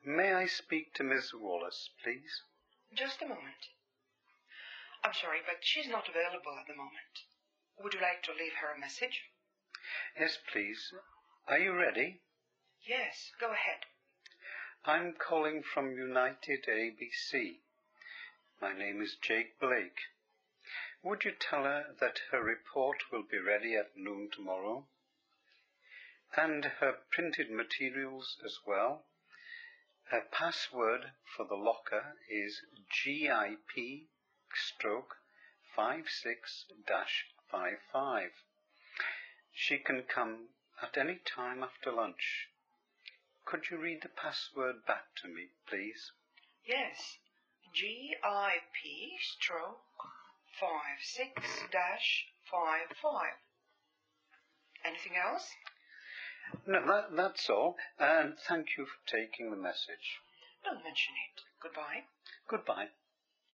May I speak to Miss Wallace, please? Just a moment. I'm sorry, but she's not available at the moment. Would you like to leave her a message? Yes, please. Are you ready? Yes, go ahead. I'm calling from United ABC. My name is Jake Blake. Would you tell her that her report will be ready at noon tomorrow? And her printed materials as well. Her password for the locker is GIP/56-55. She can come at any time after lunch. Could you read the password back to me, please? Yes, GIP/56-55. Anything else? No, that's all. And thank you for taking the message. Don't mention it. Goodbye. Goodbye.